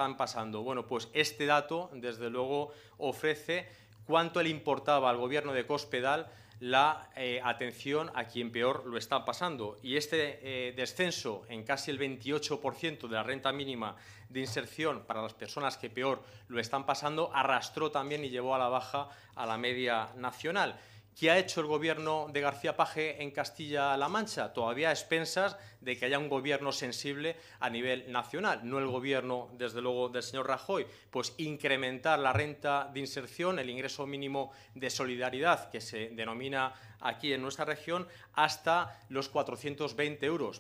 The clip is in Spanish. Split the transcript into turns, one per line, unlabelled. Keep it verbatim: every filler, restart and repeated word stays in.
están pasando. Bueno, pues este dato, desde luego, ofrece cuánto le importaba al Gobierno de Cospedal la eh, atención a quien peor lo está pasando. Y este eh, descenso en casi el veintiocho por ciento de la renta mínima de inserción para las personas que peor lo están pasando arrastró también y llevó a la baja a la media nacional. ¿Qué ha hecho el Gobierno de García Paje en Castilla-La Mancha? Todavía a expensas de que haya un Gobierno sensible a nivel nacional, no el Gobierno, desde luego, del señor Rajoy. Pues incrementar la renta de inserción, el ingreso mínimo de solidaridad, que se denomina aquí en nuestra región, hasta los cuatrocientos veinte euros.